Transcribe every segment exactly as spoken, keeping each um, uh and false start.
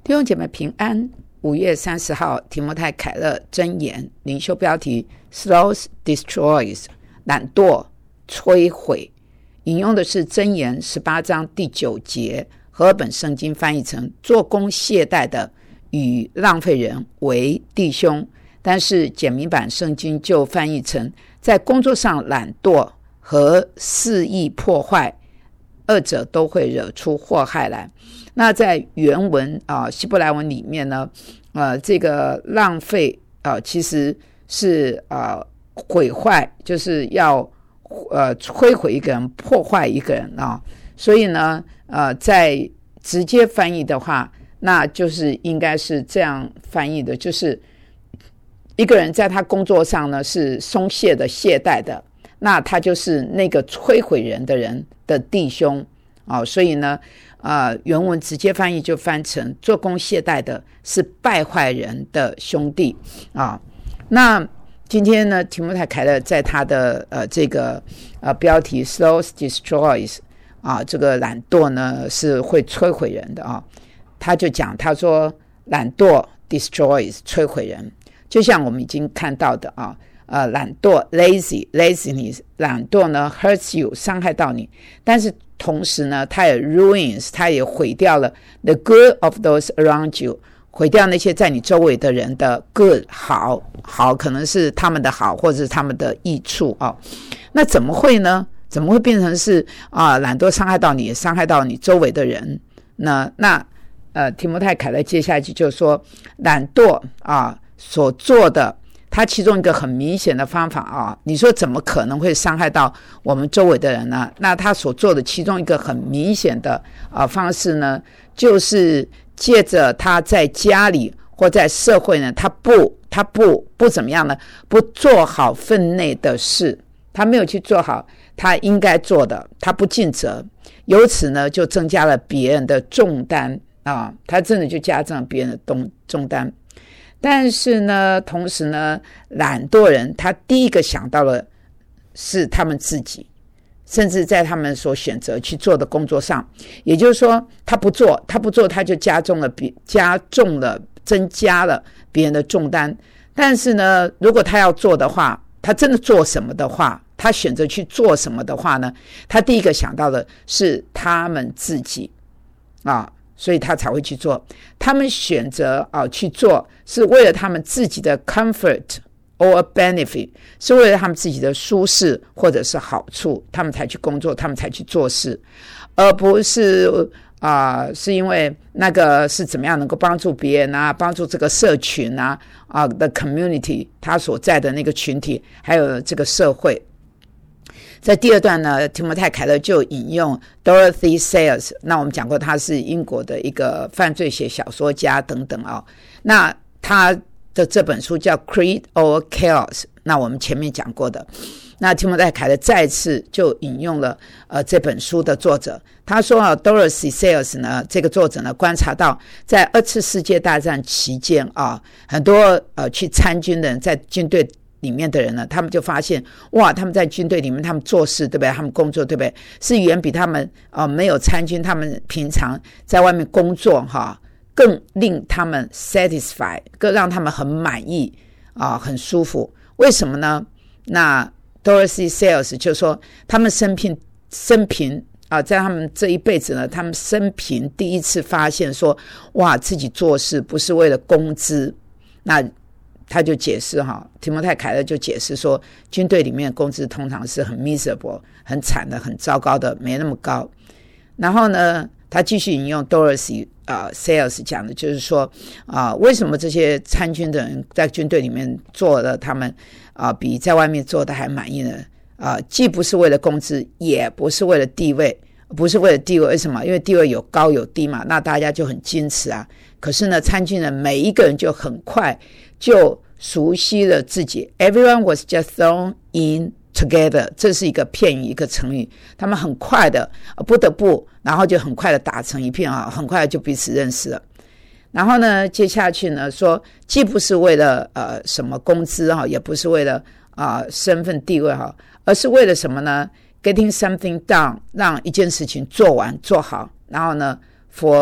弟兄姐妹平安。五月三十号，提摩太凯勒箴言领袖标题 Sloth destroys， 懒惰摧毁。引用的是箴言十八章第九节，和合本圣经翻译成做工懈怠的与浪费人为弟兄，但是简明版圣经就翻译成在工作上懒惰和肆意破坏，二者都会惹出祸害来。那在原文啊希伯来文里面呢，呃，这个浪费啊其实是呃毁坏，就是要呃摧毁一个人，破坏一个人啊。所以呢，呃，在直接翻译的话，那就是应该是这样翻译的，就是一个人在他工作上呢是松懈的、懈怠的，那他就是那个摧毁人的人的弟兄啊。所以呢，呃，原文直接翻译就翻成做工懈怠的是败坏人的兄弟啊。那今天呢，提摩太凯勒在他的呃这个呃标题 Sloth destroys 啊，这个懒惰呢是会摧毁人的啊。他就讲，他说懒惰 destroys 摧毁人，就像我们已经看到的啊。呃，懒惰 lazy laziness 懒惰呢 hurts you 伤害到你，但是同时呢它也 ruins 它也毁掉了 the good of those around you， 毁掉那些在你周围的人的 good 好好可能是他们的好或者是他们的益处啊。那怎么会呢？怎么会变成是啊懒惰伤害到你，伤害到你周围的人呢？那呃提摩太凯勒接下去就说懒惰啊所做的，它其中一个很明显的方法啊，你说怎么可能会伤害到我们周围的人呢？那他所做的其中一个很明显的啊方式呢，就是借着他在家里或在社会呢，他不他不不怎么样呢？不做好分内的事，他没有去做好他应该做的，他不尽责，由此呢就增加了别人的重担啊，他真的就加重了别人的重担。但是呢，同时呢，懒惰人他第一个想到的是他们自己，甚至在他们所选择去做的工作上，也就是说，他不做，他不做，他就加重了、加重了、增加了别人的重担。但是呢，如果他要做的话，他真的做什么的话，他选择去做什么的话呢？他第一个想到的是他们自己啊。所以他才会去做，他们选择啊去做是为了他们自己的 comfort or benefit， 是为了他们自己的舒适或者是好处，他们才去工作，他们才去做事，而不是啊、呃、是因为那个是怎么样能够帮助别人啊，帮助这个社群啊啊 the community 他所在的那个群体，还有这个社会。在第二段呢，提摩太凯勒就引用 Dorothy Sayers， 那我们讲过他是英国的一个犯罪写小说家等等啊、哦。那他的这本书叫 Creed or Chaos， 那我们前面讲过的。那提摩太凯勒再次就引用了呃这本书的作者，他说啊 Dorothy Sayers 呢，这个作者呢观察到在二次世界大战期间啊，很多呃去参军的人在军队里面的人呢，他们就发现哇，他们在军队里面他们做事对不对，他们工作对不对，是远比他们、呃、没有参军他们平常在外面工作哈更令他们 satisfy， 更让他们很满意啊，很舒服。为什么呢？那 Dorothy Sayers 就说他们生平生平啊，在他们这一辈子呢，他们生平第一次发现说哇，自己做事不是为了工资。那他就解释哈，提摩太凯勒就解释说，军队里面的工资通常是很 miserable 很惨的，很糟糕的，没那么高。然后呢，他继续引用 Dorothy、呃、Sayers 讲的就是说啊、呃，为什么这些参军的人在军队里面做的他们啊、呃、比在外面做的还满意呢？啊、呃，既不是为了工资，也不是为了地位，不是为了地位，为什么？因为地位有高有低嘛，那大家就很矜持啊。可是呢，参军人每一个人就很快就熟悉了自己 ，Everyone was just thrown in together， 这是一个片语，一个成语。他们很快的不得不，然后就很快的打成一片啊，很快就彼此认识了。然后呢，接下去呢说，既不是为了呃什么工资哈，也不是为了啊、呃、身份地位哈，而是为了什么呢 ？Getting something done， 让一件事情做完做好。然后呢 ，for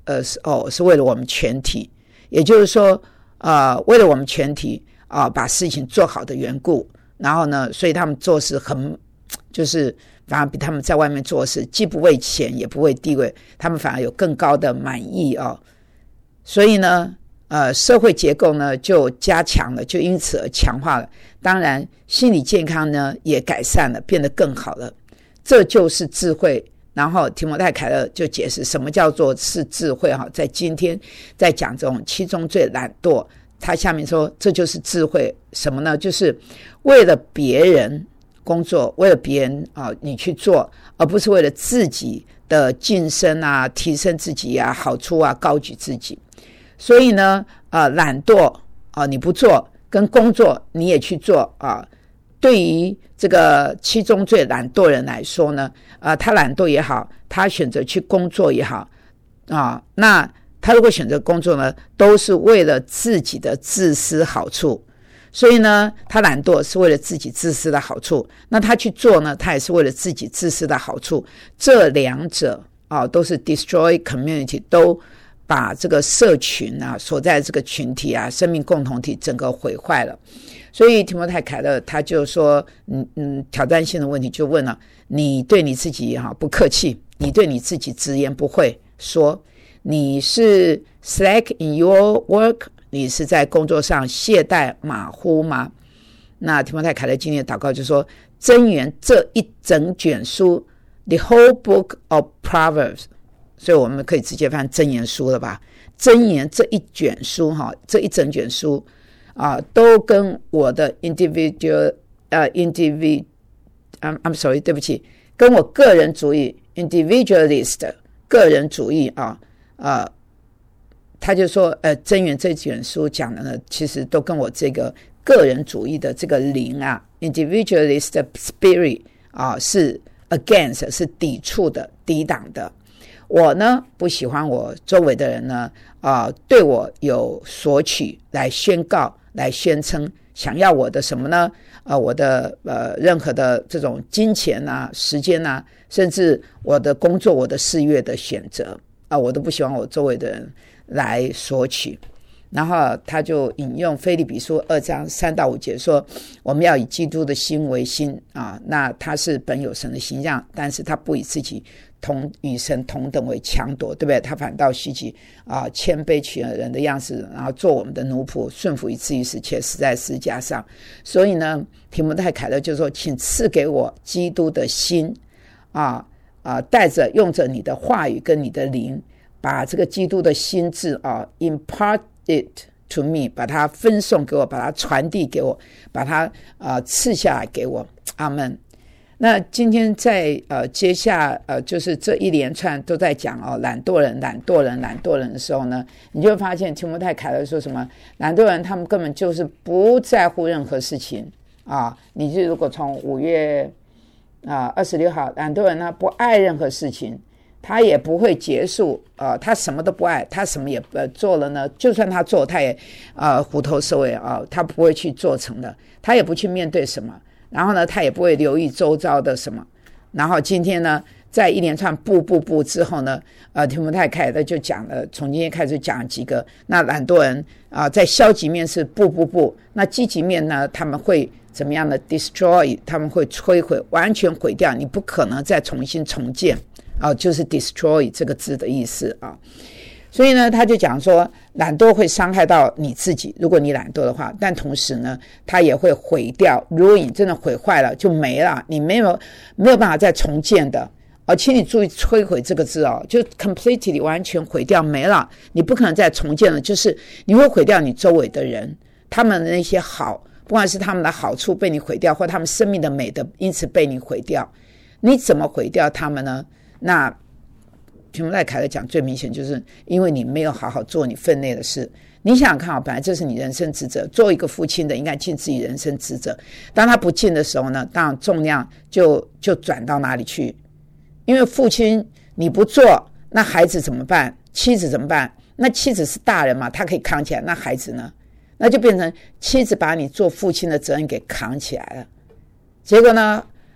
呃是哦是为了我们全体，也就是说呃为了我们全体啊、呃、把事情做好的缘故，然后呢所以他们做事很就是反而比他们在外面做事既不为钱也不为地位，他们反而有更高的满意哦。所以呢呃社会结构呢就加强了，就因此而强化了，当然心理健康呢也改善了，变得更好了，这就是智慧。然后提摩太凯勒就解释什么叫做是智慧哈，在今天在讲这种七宗罪懒惰，他下面说这就是智慧什么呢？就是为了别人工作，为了别人啊你去做，而不是为了自己的晋升啊、提升自己啊、好处啊、高举自己。所以呢，呃，懒惰啊你不做，跟工作你也去做啊。对于这个七宗罪懒惰人来说呢，呃，他懒惰也好，他选择去工作也好啊，那他如果选择工作呢，都是为了自己的自私好处。所以呢，他懒惰是为了自己自私的好处，那他去做呢，他也是为了自己自私的好处。这两者啊，都是 destroy community， 都把这个社群啊所在这个群体啊生命共同体整个毁坏了。所以提摩太凯勒他就说嗯嗯，挑战性的问题就问了，你对你自己哈不客气，你对你自己直言不讳说你是 slack in your work， 你是在工作上懈怠马虎吗？那提摩太凯勒今天的祷告就说，箴言这一整卷书 the whole book of Proverbs， 所以我们可以直接翻箴言书了吧，箴言这一卷书哈，这一整卷书啊，都跟我的 individual 呃 individual I'm, I'm sorry 对不起，跟我个人主义 individualist 个人主义啊呃他就说呃箴言这卷书讲的呢，其实都跟我这个个人主义的这个灵啊 individualist spirit 啊是 against 是抵触的抵挡的。我呢不喜欢我周围的人呢啊、呃、对我有索取来宣告来宣称想要我的什么呢呃我的呃任何的这种金钱啊时间啊，甚至我的工作我的事业的选择啊、呃、我都不喜欢我周围的人来索取。然后他就引用腓立比书二章三到五节说，我们要以基督的心为心啊，那他是本有神的形象，但是他不以自己同与神同等为强夺，对不对？他反倒虚己啊，谦卑取了人的样式，然后做我们的奴仆，顺服以至于死，且死在十字架上。所以呢，提摩太凯勒就说，请赐给我基督的心啊啊，带着用着你的话语跟你的灵，把这个基督的心智啊 impart it to me， 把它分送给我，把它传递给我，把它呃赐下来给我。阿们。那今天在呃接下呃就是这一连串都在讲哦懒惰人懒惰人懒惰人的时候呢，你就会发现提摩太凯勒说什么懒惰人他们根本就是不在乎任何事情啊。你就如果从五月啊二十六号，懒惰人呢不爱任何事情，他也不会结束呃他什么都不爱，他什么也不做了呢，就算他做他也呃虎头蛇尾啊，他不会去做成的，他也不去面对什么，然后呢他也不会留意周遭的什么。然后今天呢在一连串不不不之后呢呃提摩太凯勒就讲了，从今天开始讲几个，那懒惰人啊、呃、在消极面是不不不，那积极面呢他们会怎么样的 destroy， 他们会摧毁，完全毁掉，你不可能再重新重建啊、就是 destroy 这个字的意思啊。所以呢他就讲说懒惰会伤害到你自己，如果你懒惰的话，但同时呢它也会毁掉，如果你真的毁坏了就没了，你没有没有办法再重建的。而请你注意摧毁这个字哦，就 completely 完全毁掉没了，你不可能再重建了，就是你会毁掉你周围的人，他们的那些好，不管是他们的好处被你毁掉，或他们生命的美的因此被你毁掉。你怎么毁掉他们呢？那提摩太凯勒讲最明显就是因为你没有好好做你分内的事。你想想看啊，本来这是你人生职责，做一个父亲的应该尽自己人生职责，当他不尽的时候呢，当然重量就就转到哪里去？因为父亲你不做，那孩子怎么办？妻子怎么办？那妻子是大人嘛，他可以扛起来，那孩子呢？那就变成妻子把你做父亲的责任给扛起来了。结果呢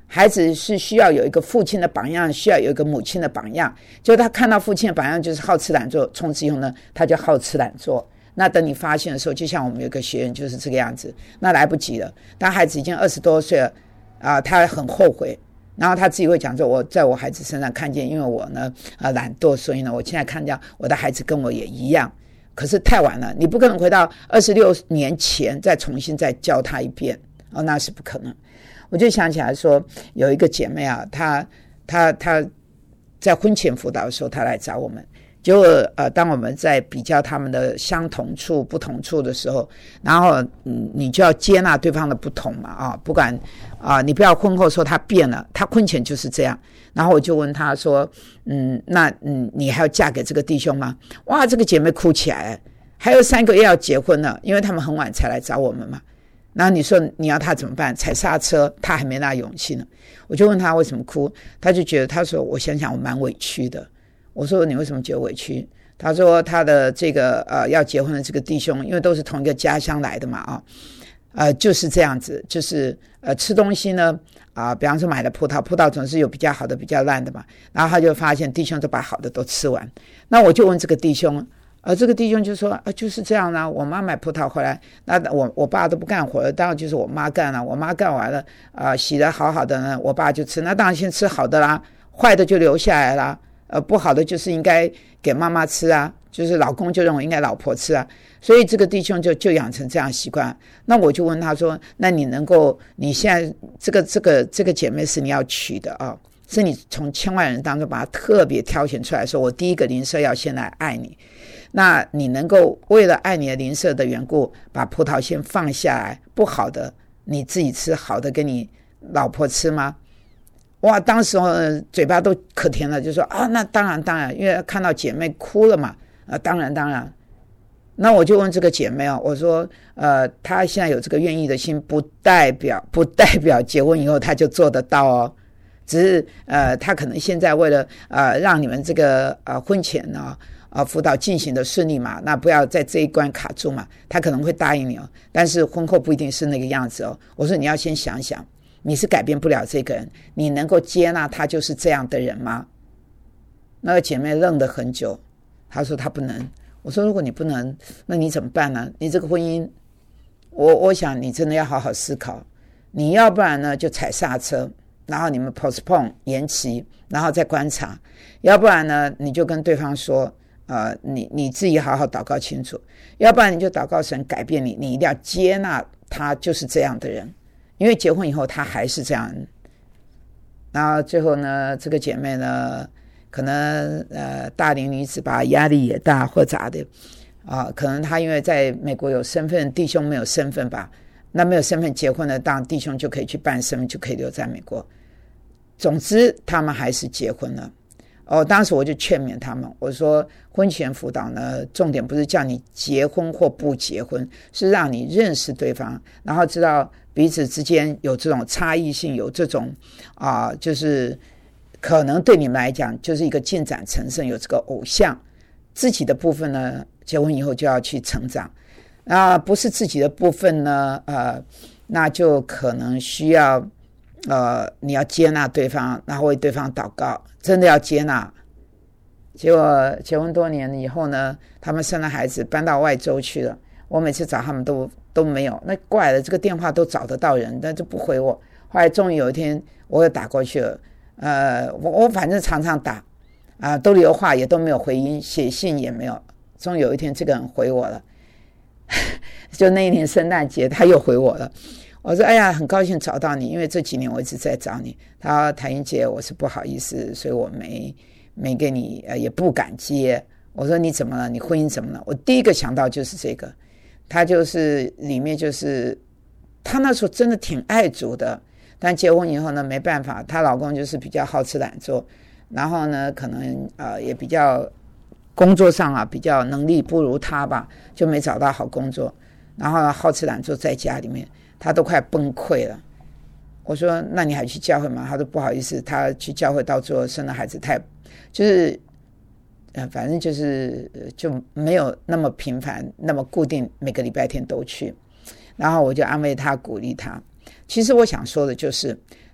孩子是需要有一个父亲的榜样，需要有一个母亲的榜样。就他看到父亲的榜样就是好吃懒做，从此以后呢，他就好吃懒做。那等你发现的时候，就像我们有一个学员就是这个样子，那来不及了。当孩子已经二十多岁了，啊、呃，他很后悔，然后他自己会讲说：“我在我孩子身上看见，因为我呢，呃，懒惰，所以呢，我现在看见我的孩子跟我也一样。可是太晚了，你不可能回到二十六年前再重新再教他一遍哦，那是不可能。”我就想起来说，有一个姐妹啊，她她她在婚前辅导的时候，她来找我们。结果呃，当我们在比较他们的相同处、不同处的时候，然后嗯，你就要接纳对方的不同嘛啊，不管啊，你不要婚后说他变了，他婚前就是这样。然后我就问她说，嗯，那嗯，你还要嫁给这个弟兄吗？哇，这个姐妹哭起来了，还有三个月要结婚了，因为他们很晚才来找我们嘛。然后你说你要他怎么办？踩刹车，他还没那勇气呢。我就问他为什么哭，他就觉得，他说我想想我蛮委屈的。我说你为什么觉得委屈？他说他的这个呃要结婚的这个弟兄，因为都是同一个家乡来的嘛啊，呃就是这样子，就是呃吃东西呢啊、呃，比方说买了葡萄，葡萄总是有比较好的比较烂的嘛，然后他就发现弟兄都把好的都吃完。那我就问这个弟兄。而、呃、这个弟兄就说啊，就是这样啦、啊。我妈买葡萄回来，那我我爸都不干活了，当然就是我妈干了。我妈干完了，啊、呃，洗得好好的呢，我爸就吃。那当然先吃好的啦，坏的就留下来啦。呃，不好的就是应该给妈妈吃啊，就是老公就认为应该老婆吃啊。所以这个弟兄就就养成这样习惯。那我就问他说，那你能够，你现在这个这个这个姐妹是你要娶的啊，是你从千万人当中把她特别挑选出来，说我第一个邻舍要先来爱你。那你能够为了爱你的邻舍的缘故，把葡萄先放下来，不好的你自己吃，好的给你老婆吃吗？哇，当时、呃、嘴巴都可甜了，就说啊，那当然当然，因为看到姐妹哭了嘛，啊，当然当然。那我就问这个姐妹啊，我说，呃，她现在有这个愿意的心，不代表不代表结婚以后她就做得到哦。只是呃，她可能现在为了呃让你们这个呃婚前呢。啊，辅导进行的顺利嘛，那不要在这一关卡住嘛，他可能会答应你哦，但是婚后不一定是那个样子哦。我说你要先想想，你是改变不了这个人，你能够接纳他就是这样的人吗？那个姐妹愣了很久，她说她不能。我说如果你不能，那你怎么办呢？你这个婚姻，我我想你真的要好好思考，你要不然呢就踩刹车，然后你们 postpone 延期，然后再观察，要不然呢你就跟对方说。呃，你你自己好好祷告清楚，要不然你就祷告神改变你，你一定要接纳他就是这样的人，因为结婚以后他还是这样。然后最后呢，这个姐妹呢，可能呃大龄女子吧，压力也大或咋的啊、呃，可能她因为在美国有身份，弟兄没有身份吧，那没有身份结婚的，当弟兄就可以去办身份，就可以留在美国。总之，他们还是结婚了。哦，当时我就劝勉他们，我说婚前辅导呢，重点不是叫你结婚或不结婚，是让你认识对方，然后知道彼此之间有这种差异性，有这种啊、呃，就是可能对你们来讲就是一个进展成胜，有这个偶像。自己的部分呢，结婚以后就要去成长，啊、呃，不是自己的部分呢，呃，那就可能需要。呃，你要接纳对方，然后为对方祷告，真的要接纳。结果结婚多年以后呢，他们生了孩子，搬到外州去了。我每次找他们都都没有，那怪了，这个电话都找得到人，但就不回我。后来终于有一天，我又打过去了，呃，我我反正常常打，啊、呃，都留话也都没有回音，写信也没有。终于有一天，这个人回我了，就那一年圣诞节，他又回我了。我说哎呀，很高兴找到你，因为这几年我一直在找你。他说谭英姐，我是不好意思，所以我没没给你，呃，也不敢接。我说你怎么了？你婚姻怎么了？我第一个想到就是这个，他就是里面就是他那时候真的挺爱主的，但结婚以后呢，没办法，她老公就是比较好吃懒做，然后呢，可能呃也比较工作上啊比较能力不如他吧，就没找到好工作，然后好吃懒做在家里面。他都快崩溃了。我说那你还去教会吗？他说不好意思，他去教会到最后生了孩子，太就是呃，反正就是就没有那么频繁，那么固定每个礼拜天都去。然后我就安慰他，鼓励他。其实我想说的就是，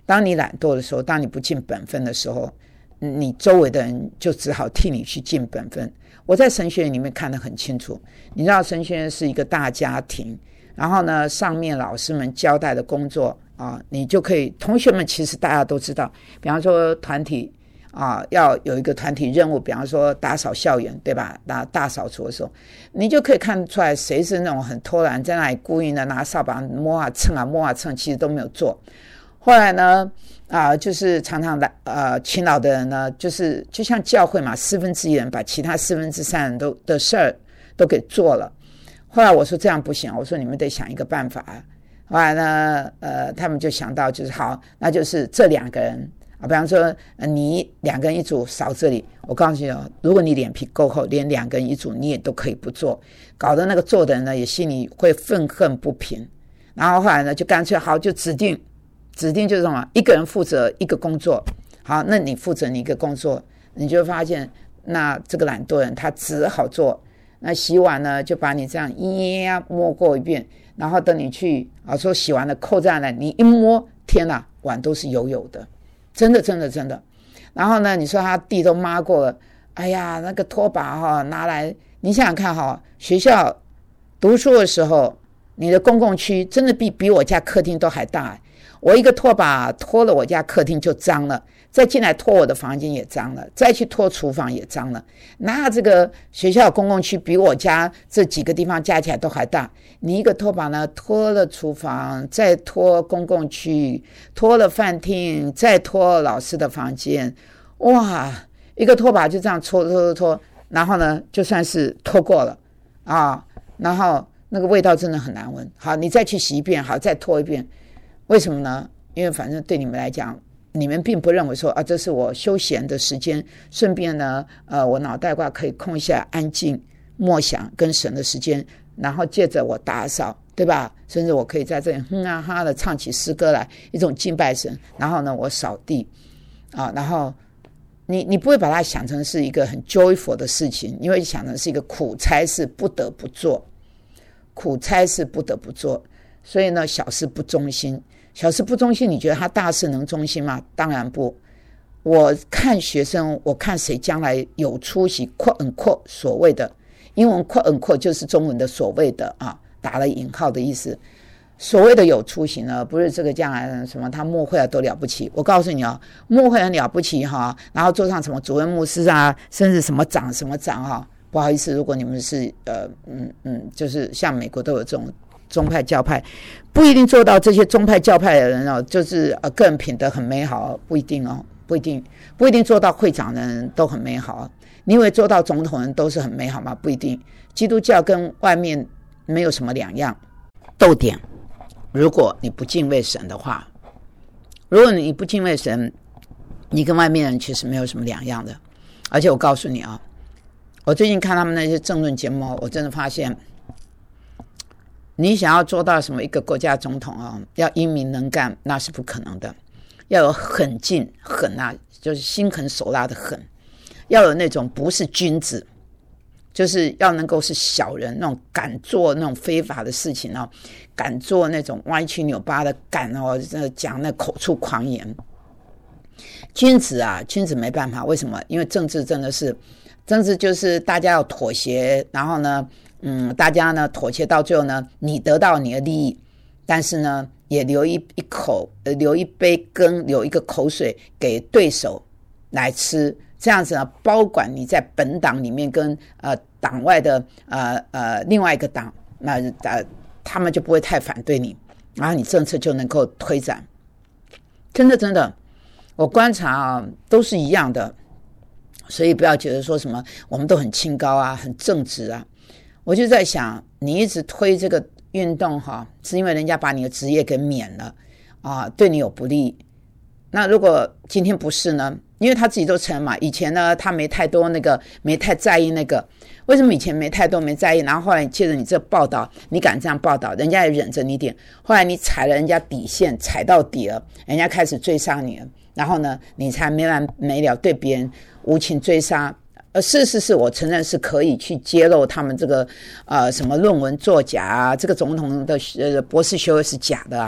当你懒惰的时候，当你不尽本分的时候，你周围的人就只好替你去尽本分。我在神学院里面看得很清楚，你知道神学院是一个大家庭，然后呢，上面老师们交代的工作啊，你就可以，同学们其实大家都知道，比方说团体啊，要有一个团体任务，比方说打扫校园，对吧？打大扫除的时候，你就可以看出来谁是那种很偷懒，在那里故意的拿扫把摸啊蹭啊摸啊蹭，其实都没有做。后来呢，啊，就是常常来呃勤劳的人呢，就是就像教会嘛，四分之一人把其他四分之三人都的事儿都给做了。后来我说这样不行，我说你们得想一个办法。后来呢，呃，他们就想到就是好，那就是这两个人啊，比方说你两个人一组扫这里，我告诉你哦，如果你脸皮够厚，连两个人一组你也都可以不做，搞得那个做的人呢也心里会愤恨不平。然后后来呢，就干脆好就指定。指定就是什么，一个人负责一个工作，好，那你负责你一个工作，你就会发现，那这个懒惰人他只好做，那洗碗呢就把你这样一呀摸过一遍，然后等你去啊说洗完了扣在那，你一摸，天哪，碗都是油油的，真的真的真的。然后呢，你说他地都抹过了，哎呀，那个拖把哈、哦、拿来，你想想看哈、哦，学校读书的时候，你的公共区真的比比我家客厅都还大。我一个拖把拖了我家客厅就脏了，再进来拖我的房间也脏了，再去拖厨房也脏了。那这个学校公共区比我家这几个地方加起来都还大。你一个拖把呢，拖了厨房，再拖公共区，拖了饭厅，再拖老师的房间，哇，一个拖把就这样拖拖拖拖，然后呢，就算是拖过了啊，然后那个味道真的很难闻。好，你再去洗一遍，好，再拖一遍。为什么呢？因为反正对你们来讲，你们并不认为说啊，这是我休闲的时间，顺便呢，呃，我脑袋瓜可以空一下，安静默想跟神的时间，然后借着我打扫，对吧？甚至我可以在这里哼啊哈的唱起诗歌来，一种敬拜神。然后呢，我扫地啊，然后你你不会把它想成是一个很 joyful 的事情，你会想成是一个苦差，是不得不做，苦差是不得不做。所以呢，小事不忠心。小事不忠心，你觉得他大事能忠心吗？当然不。我看学生，我看谁将来有出息 quote unquote 所谓的英文 quote unquote 就是中文的所谓的啊，打了引号的意思。所谓的有出息呢，不是这个将来什么他牧会啊都了不起。我告诉你啊，牧会很了不起哈，然后做上什么主任牧师啊，甚至什么长什么长哈。不好意思，如果你们是呃嗯嗯，就是像美国都有这种。宗派教派不一定做到，这些宗派教派的人哦，就是呃个人品德很美好，不一定哦，不一定不一定做到会长的人都很美好。你以为做到总统人都是很美好吗？不一定。基督教跟外面没有什么两样。逗点，如果你不敬畏神的话，如果你不敬畏神，你跟外面人其实没有什么两样的。而且我告诉你啊，我最近看他们那些政论节目，我真的发现。你想要做到什么一个国家总统啊，要英明能干，那是不可能的。要有狠劲，狠啊，就是心狠手辣的狠。要有那种不是君子，就是要能够是小人，那种敢做那种非法的事情哦，敢做那种歪曲扭巴的，敢哦讲那口出狂言。君子啊，君子没办法，为什么？因为政治真的是，政治就是大家要妥协，然后呢。嗯，大家呢妥协到最后呢，你得到你的利益，但是呢，也留一一口，呃，留一杯羹，留一个口水给对手来吃。这样子呢，包管你在本党里面跟呃党外的呃呃另外一个党，那呃他们就不会太反对你，然后你政策就能够推展。真的真的，我观察啊，都是一样的，所以不要觉得说什么我们都很清高啊，很正直啊。我就在想，你一直推这个运动哈，是因为人家把你的职业给免了啊，对你有不利。那如果今天不是呢？因为他自己都承认嘛，以前呢他没太多那个，没太在意那个。为什么以前没太多没在意？然后后来借着你这报道，你敢这样报道，人家也忍着你点。后来你踩了人家底线，踩到底了，人家开始追杀你了。然后呢，你才没完没了对别人无情追杀。呃，是是是，我承认是可以去揭露他们这个呃什么论文作假啊，这个总统的呃博士学位是假的啊，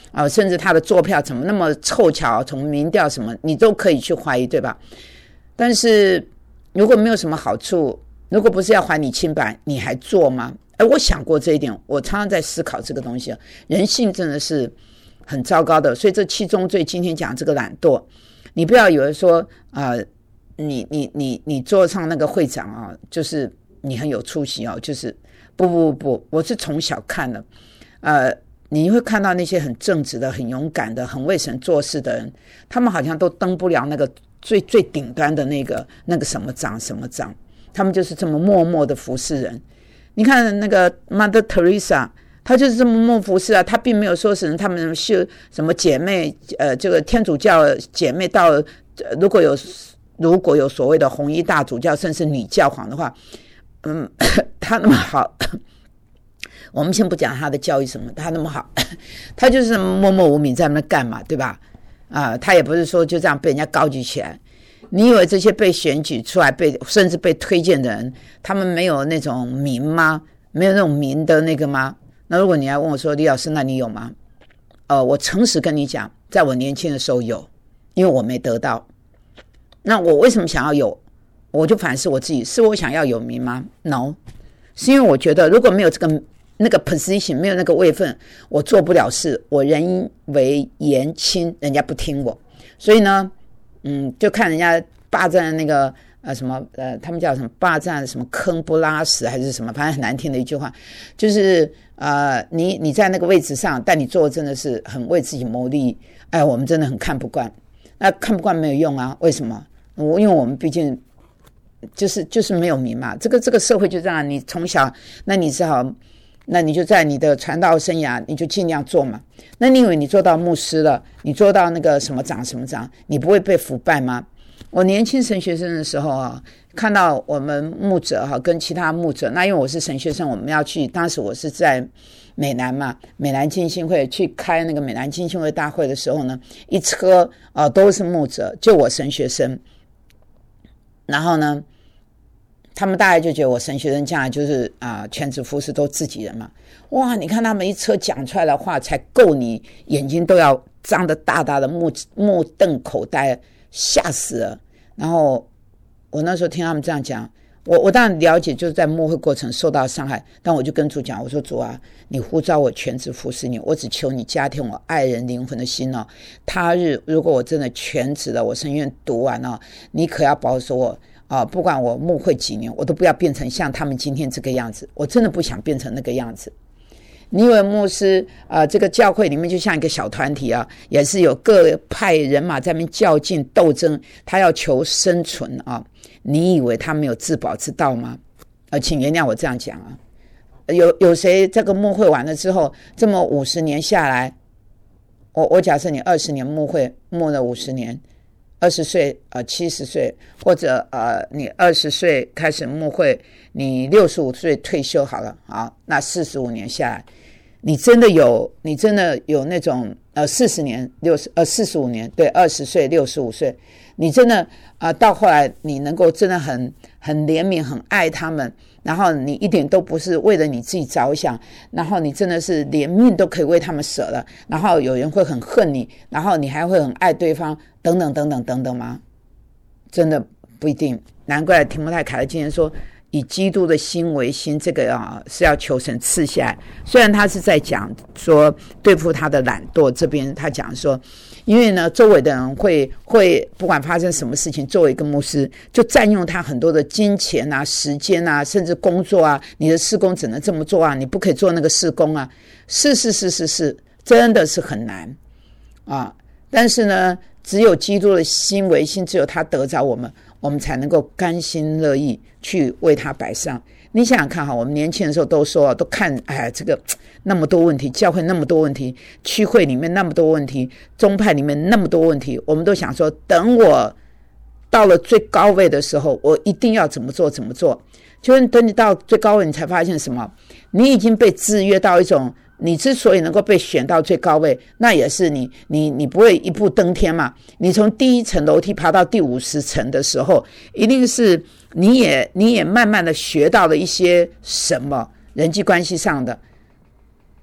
啊、呃，甚至他的作票怎么那么凑巧，从民调什么你都可以去怀疑，对吧？但是如果没有什么好处，如果不是要还你清白，你还做吗？哎，我想过这一点，我常常在思考这个东西，人性真的是很糟糕的。所以这七宗罪今天讲这个懒惰，你不要以为说啊、呃，你你你你做上那个会长啊，就是你很有出息哦，就是不不不，我是从小看的，呃，你会看到那些很正直的、很勇敢的、很为神做事的人，他们好像都登不了那个最最顶端的那个那个什么长什么长，他们就是这么默默的服侍人。你看那个 Mother Teresa， 她就是这么默服侍啊，她并没有说是他们是什么姐妹，呃，这个天主教姐妹到、呃、如果有如果有所谓的红衣大主教，甚至女教皇的话，嗯，她那么好，我们先不讲她的教育什么，她那么好，她就是默默无名在那边干嘛，对吧？啊、呃，她也不是说就这样被人家高举起来。你以为这些被选举出来被甚至被推荐的人，他们没有那种名吗？没有那种名的那个吗？那如果你还问我说，李老师，那你有吗？呃，我诚实跟你讲，在我年轻的时候有，因为我没得到。那我为什么想要有？我就反思我自己，是我想要有名吗 ？No， 是因为我觉得如果没有这个那个 position， 没有那个位分，我做不了事，我人为言轻，人家不听我，所以呢。嗯，就看人家霸占那个呃什么呃，他们叫什么霸占什么坑不拉屎还是什么，反正很难听的一句话，就是呃你你在那个位置上，但你做的真的是很为自己谋利，哎，我们真的很看不惯。那看不惯没有用啊，为什么？我因为我们毕竟就是就是没有名嘛，这个这个社会就这样，你从小那你只好。那你就在你的传道生涯，你就尽量做嘛。那你以为你做到牧师了，你做到那个什么长什么长，你不会被腐败吗？我年轻神学生的时候啊，看到我们牧者哈、啊、跟其他牧者，那因为我是神学生，我们要去，当时我是在美南嘛，美南浸信会去开那个美南浸信会大会的时候呢，一车啊、呃、都是牧者，就我神学生，然后呢。他们大概就觉得我神学生将来就是啊、呃、全职服侍都自己人嘛，哇！你看他们一车讲出来的话，才够你眼睛都要张得大大的目目瞪口呆，吓死了。然后我那时候听他们这样讲，我我当然了解就是在牧会过程受到伤害，但我就跟主讲，我说主啊，你呼召我全职服侍你，我只求你加添我爱人灵魂的心哦。他日如果我真的全职了，我神院读完了，你可要保守我。啊、哦，不管我牧会几年，我都不要变成像他们今天这个样子。我真的不想变成那个样子。你以为牧师啊、呃，这个教会里面就像一个小团体啊，也是有各派人马在那边较劲斗争，他要求生存啊。你以为他没有自保之道吗？呃，请原谅我这样讲啊。有有谁这个牧会完了之后，这么五十年下来，我我假设你二十年牧会，牧了五十年。二十岁呃七十岁，或者呃你二十岁开始牧会，你六十五岁退休好了啊，那四十五年下来，你真的有你真的有那种呃四十年六十呃四十五年对二十岁六十五岁，你真的啊、呃、到后来你能够真的很很怜悯很爱他们，然后你一点都不是为了你自己着想，然后你真的是连命都可以为他们舍了，然后有人会很恨你，然后你还会很爱对方。等等等等等等吗？真的不一定。难怪提摩太凯勒今天说，以基督的心为心，这个啊是要求神赐下来。虽然他是在讲说对付他的懒惰，这边他讲说，因为呢周围的人会会不管发生什么事情，作为一个牧师就占用他很多的金钱啊、时间啊，甚至工作啊。你的事工只能这么做啊，你不可以做那个事工啊。是是是是是，真的是很难啊。但是呢。只有基督的心为心，只有他得着我们，我们才能够甘心乐意去为他摆上。你想想看哈，我们年轻的时候都说，都看哎这个那么多问题，教会那么多问题，区会里面那么多问题，宗派里面那么多问题，我们都想说，等我到了最高位的时候，我一定要怎么做怎么做。就是等你到最高位，你才发现什么？你已经被制约到一种。你之所以能够被选到最高位，那也是你你你不会一步登天嘛？你从第一层楼梯爬到第五十层的时候，一定是你也你也慢慢的学到了一些什么人际关系上的，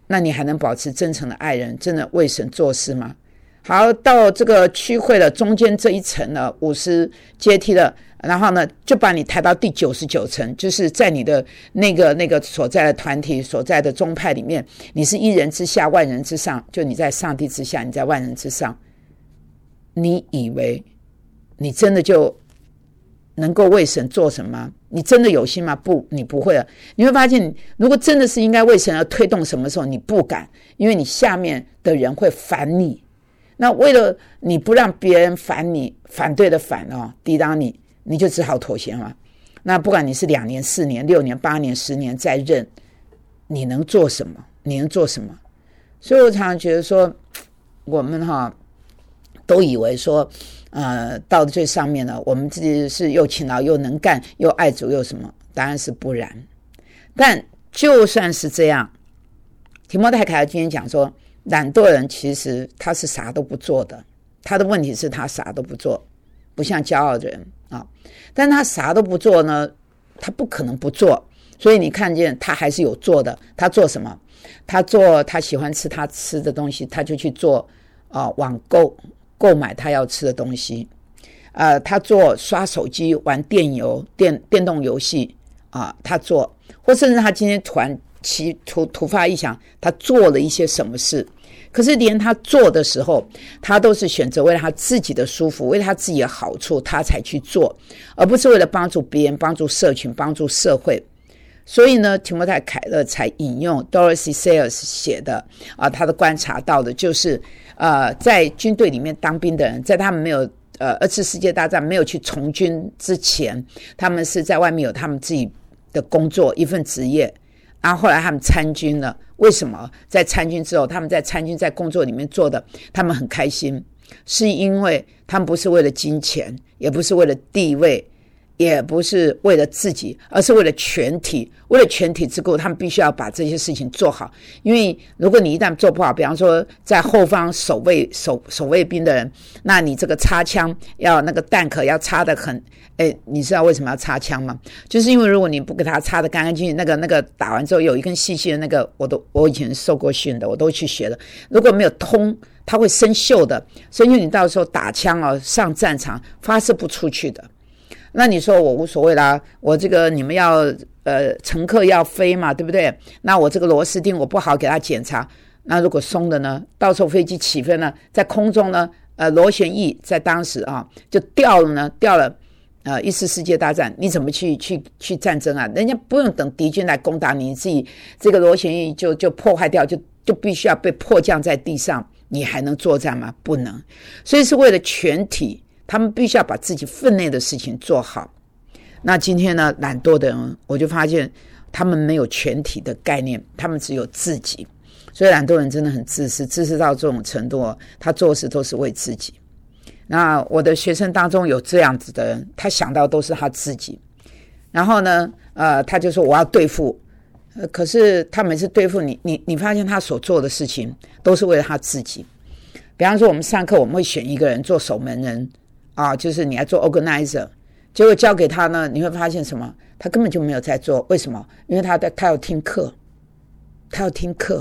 那你还能保持真诚的爱人，真的为神做事吗？好，到这个区会了中间这一层了，五十阶梯了，然后呢就把你抬到第九十九层，就是在你的那个那个所在的团体所在的宗派里面，你是一人之下万人之上，就你在上帝之下，你在万人之上。你以为你真的就能够为神做什么？你真的有心吗？不，你不会了。你会发现，如果真的是应该为神而推动什么时候，你不敢，因为你下面的人会烦你。那为了你不让别人烦你，反对的反哦，抵挡你，你就只好妥协嘛。那不管你是两年、四年、六年、八年、十年在任，你能做什么？你能做什么？所以我常常觉得说，我们哈都以为说，呃，到最上面了，我们自己是又勤劳又能干又爱主又什么？答案是不然。但就算是这样，提摩太凯勒今天讲说，懒惰人其实他是啥都不做的，他的问题是他啥都不做，不像骄傲的人啊。但他啥都不做呢，他不可能不做，所以你看见他还是有做的。他做什么？他做他喜欢吃他吃的东西，他就去做啊、呃、网购购买他要吃的东西。呃，他做刷手机玩电游电电动游戏啊、呃，他做，或甚至他今天突然其突突发异想，他做了一些什么事。可是连他做的时候，他都是选择为了他自己的舒服，为了他自己的好处，他才去做，而不是为了帮助别人、帮助社群、帮助社会。所以呢，提摩太凯勒才引用 Dorothy Sayers 写的啊，他的观察到的就是，呃，在军队里面当兵的人，在他们没有呃二次世界大战没有去从军之前，他们是在外面有他们自己的工作，一份职业。然后后来他们参军了，为什么在参军之后，他们在参军在工作里面做的他们很开心？是因为他们不是为了金钱，也不是为了地位，也不是为了自己，而是为了全体。为了全体之故，他们必须要把这些事情做好。因为如果你一旦做不好，比方说在后方守卫守守卫兵的人，那你这个插枪要那个弹壳要插得很，哎，你知道为什么要插枪吗？就是因为如果你不给它插得干干净净，那个那个打完之后有一根细细的那个，我都我以前受过训的，我都去学了。如果没有通，它会生锈的，生锈你到时候打枪哦，上战场发射不出去的。那你说我无所谓啦，我这个你们要呃乘客要飞嘛，对不对？那我这个螺丝钉我不好给它检查，那如果松的呢，到时候飞机起飞呢，在空中呢，呃螺旋翼在当时啊就掉了呢，掉了。呃，一次世界大战，你怎么去去去战争啊？人家不用等敌军来攻打你，你自己这个螺旋翼就就破坏掉，就就必须要被迫降在地上，你还能作战吗？不能。所以是为了全体，他们必须要把自己分内的事情做好。那今天呢，懒惰的人，我就发现他们没有全体的概念，他们只有自己。所以懒惰人真的很自私，自私到这种程度哦，他做事都是为自己。那我的学生当中有这样子的人，他想到都是他自己，然后呢，呃，他就说我要对付，呃，可是他每次对付你，你你发现他所做的事情都是为了他自己。比方说，我们上课我们会选一个人做守门人啊，就是你来做 organizer， 结果交给他呢，你会发现什么？他根本就没有在做，为什么？因为他的他要听课，他要听课。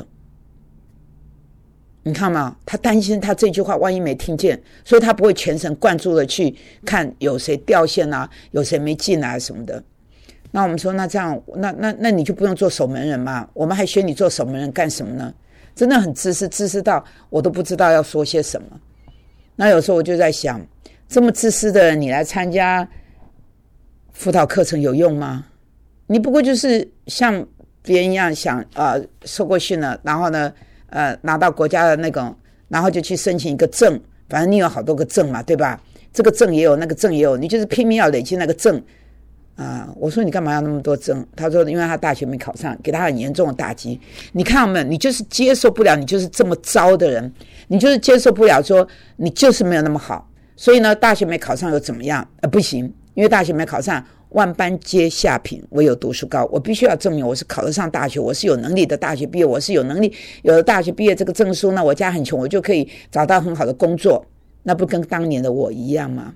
你看嘛，他担心他这句话万一没听见，所以他不会全神贯注的去看有谁掉线啊，有谁没进来什么的。那我们说，那这样，那那那你就不用做守门人嘛？我们还选你做守门人干什么呢？真的很自私，自私到我都不知道要说些什么。那有时候我就在想，这么自私的人，你来参加辅导课程有用吗？你不过就是像别人一样想啊、呃，受过训了，然后呢？呃，拿到国家的那种，然后就去申请一个证，反正你有好多个证嘛，对吧？这个证也有，那个证也有，你就是拼命要累积那个证啊、呃！我说你干嘛要那么多证？他说因为他大学没考上，给他很严重的打击。你看没有？你就是接受不了，你就是这么糟的人，你就是接受不了说你就是没有那么好，所以呢，大学没考上又怎么样？呃，不行，因为大学没考上。万般皆下品，唯有读书高。我必须要证明我是考得上大学，我是有能力的大学毕业，我是有能力有了大学毕业这个证书，那我家很穷，我就可以找到很好的工作，那不跟当年的我一样吗？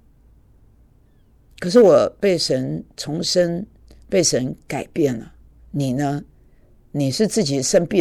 可是我被神重生，被神改变了。你呢？你是自己生病了，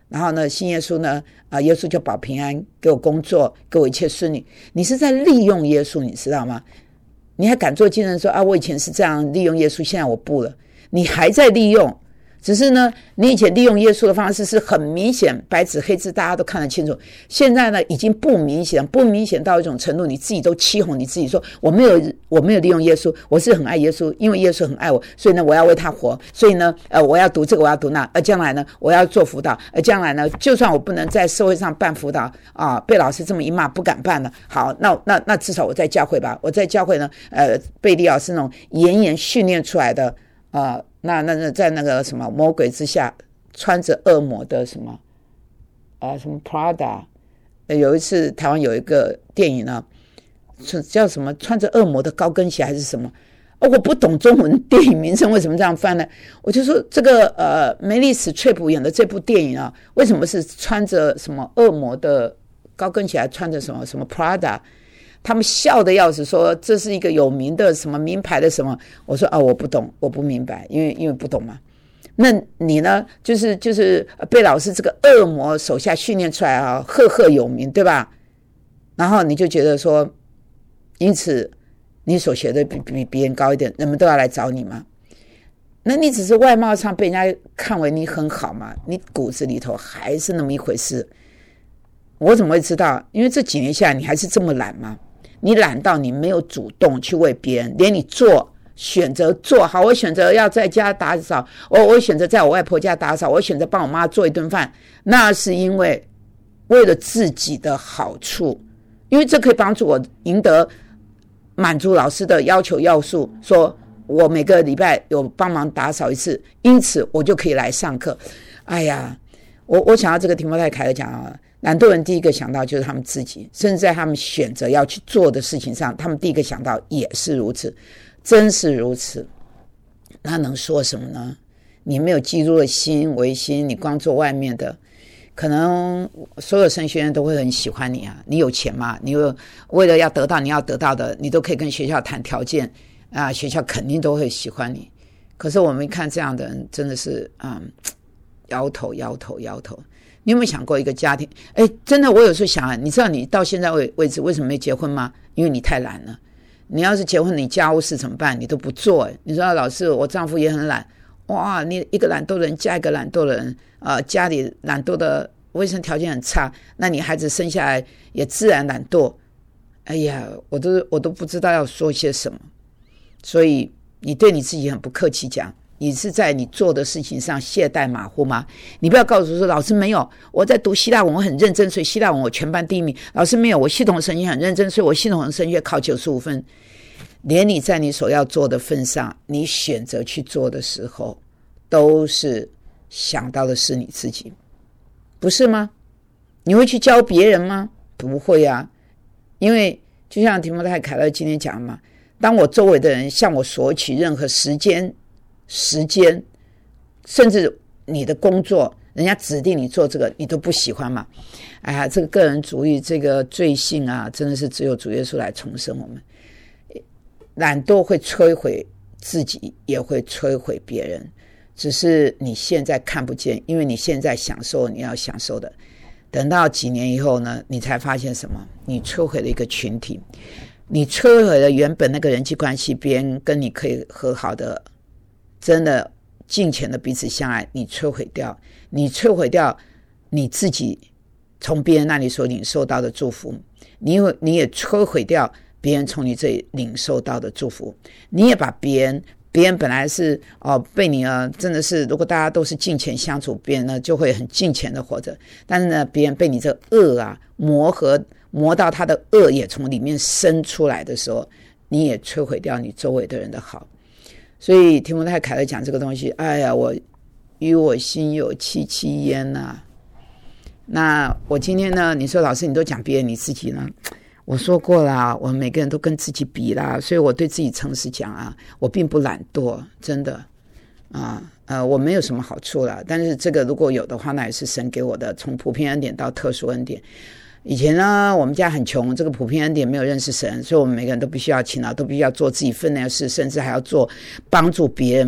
然后呢，信耶稣呢，啊、呃，耶稣就保平安，给我工作，给我一切顺利。你是在利用耶稣，你知道吗？你还敢做见证说啊，我以前是这样利用耶稣，现在我不了，你还在利用。只是呢，你以前利用耶稣的方式是很明显，白纸黑字，大家都看得清楚。现在呢，已经不明显，不明显到一种程度，你自己都欺哄你自己说，我没有，我没有利用耶稣，我是很爱耶稣，因为耶稣很爱我，所以呢，我要为他活，所以呢，呃，我要读这个，我要读那，而将来呢，我要做辅导，而将来呢，就算我不能在社会上办辅导啊，被老师这么一骂，不敢办了，好，那那那至少我在教会吧，我在教会呢，呃，被李老师那种严严训练出来的啊。呃那那那在那个什么魔鬼之下穿着恶魔的什么啊什么 Prada， 有一次台湾有一个电影呢，叫什么穿着恶魔的高跟鞋还是什么、哦、我不懂中文电影名称为什么这样翻呢？我就说这个呃梅丽史翠普演的这部电影啊，为什么是穿着什么恶魔的高跟鞋，还穿着什么什么 Prada？他们笑得要死，说这是一个有名的什么名牌的什么。我说啊，我不懂，我不明白，因为因为不懂嘛。那你呢？就是就是被老师这个恶魔手下训练出来啊，赫赫有名，对吧？然后你就觉得说，因此你所学的比比别人高一点，人们都要来找你吗？那你只是外貌上被人家看为你很好嘛，你骨子里头还是那么一回事。我怎么会知道？因为这几年下来，你还是这么懒吗？你懒到你没有主动去为别人，连你做选择做好，我选择要在家打扫，我我选择在我外婆家打扫，我选择帮我妈做一顿饭，那是因为为了自己的好处，因为这可以帮助我赢得满足老师的要求要素，说我每个礼拜有帮忙打扫一次，因此我就可以来上课。哎呀，我我想要这个提摩太凯勒讲啊。懒惰人第一个想到就是他们自己，甚至在他们选择要去做的事情上，他们第一个想到也是如此，真是如此。那能说什么呢？你没有基督的心为心，你光做外面的，可能所有神学院都会很喜欢你啊。你有钱嘛？你有为了要得到你要得到的，你都可以跟学校谈条件啊，学校肯定都会喜欢你。可是我们看这样的人，真的是嗯，摇头摇头摇头。你有没有想过一个家庭？哎，真的，我有时候想啊，你知道你到现在为止为什么没结婚吗？因为你太懒了。你要是结婚，你家务事怎么办？你都不做。哎，你说老师，我丈夫也很懒。哇，你一个懒惰的人加一个懒惰的人，呃，家里懒惰的卫生条件很差，那你孩子生下来也自然懒惰。哎呀，我都我都不知道要说些什么。所以你对你自己很不客气讲。你是在你做的事情上懈怠马虎吗？你不要告诉我说老师没有，我在读希腊文我很认真，所以希腊文我全班第一名。老师没有，我系统神学很认真，所以我系统神学考九十五分。连你在你所要做的份上，你选择去做的时候，都是想到的是你自己，不是吗？你会去教别人吗？不会啊，因为就像提摩太凯勒今天讲嘛，当我周围的人向我索取任何时间时间，甚至你的工作，人家指定你做这个，你都不喜欢嘛？哎呀，这个个人主义，这个罪性啊，真的是只有主耶稣来重生我们。懒惰会摧毁自己，也会摧毁别人，只是你现在看不见，因为你现在享受你要享受的，等到几年以后呢，你才发现什么？你摧毁了一个群体，你摧毁了原本那个人际关系，别人跟你可以和好的。真的敬虔的彼此相爱，你摧毁掉，你摧毁掉你自己从别人那里所领受到的祝福，你你也摧毁掉别人从你这里领受到的祝福，你也把别人，别人本来是哦被你啊，真的是如果大家都是敬虔相处，别人呢就会很敬虔的活着，但是呢，别人被你这恶啊磨合磨到他的恶也从里面生出来的时候，你也摧毁掉你周围的人的好。所以提摩太凯勒讲这个东西，哎呀，我与我心有戚戚焉啊。那我今天呢，你说老师你都讲别人，你自己呢？我说过啦，我们每个人都跟自己比啦，所以我对自己诚实讲啊，我并不懒惰，真的啊，呃，我没有什么好处啦，但是这个如果有的话，那也是神给我的，从普遍恩典到特殊恩典。以前呢，我们家很穷，这个普遍恩典没有认识神，所以我们每个人都必须要勤劳，都必须要做自己分内的事，甚至还要做帮助别人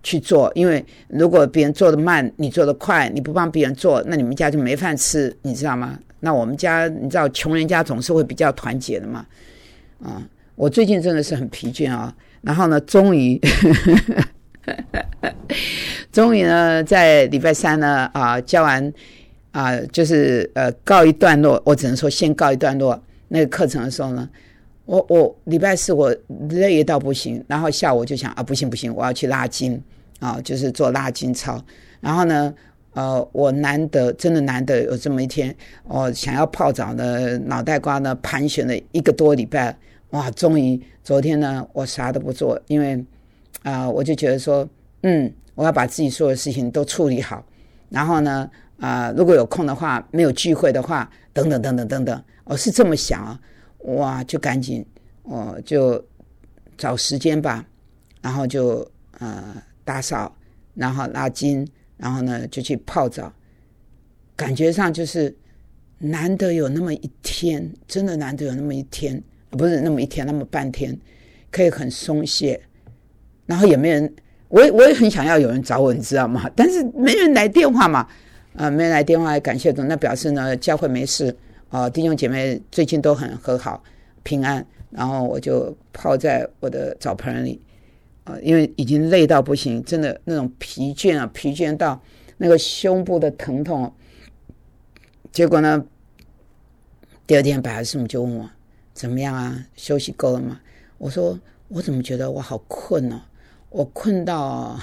去做，因为如果别人做得慢，你做得快，你不帮别人做，那你们家就没饭吃，你知道吗？那我们家你知道穷人家总是会比较团结的嘛。啊，我最近真的是很疲倦啊，然后呢，终于终于呢，在礼拜三呢啊教完啊，就是呃告一段落，我只能说先告一段落那个课程的时候呢，我我礼拜四我累到不行，然后下午就想啊不行不行，我要去拉筋啊，就是做拉筋操。然后呢，呃，我难得真的难得有这么一天，我想要泡澡呢，脑袋瓜呢盘旋了一个多礼拜，哇，终于昨天呢我啥都不做，因为啊、呃、我就觉得说，嗯，我要把自己所有的事情都处理好，然后呢啊、呃、如果有空的话，没有聚会的话，等等等等等等，我是这么想啊。哇，就赶紧，哦，就找时间吧，然后就呃打扫，然后拉筋，然后呢就去泡澡，感觉上就是难得有那么一天，真的难得有那么一天，不是那么一天，那么半天，可以很松懈，然后也没人，我也我也很想要有人找我，你知道吗？但是没人来电话嘛，呃，没人来电话，感谢主，那表示呢教会没事。哦，弟兄姐妹最近都很和好平安，然后我就泡在我的澡盆里，呃，因为已经累到不行，真的那种疲倦啊，疲倦到那个胸部的疼痛。结果呢，第二天白海师母就问我怎么样啊，休息够了吗？我说我怎么觉得我好困哦，我困到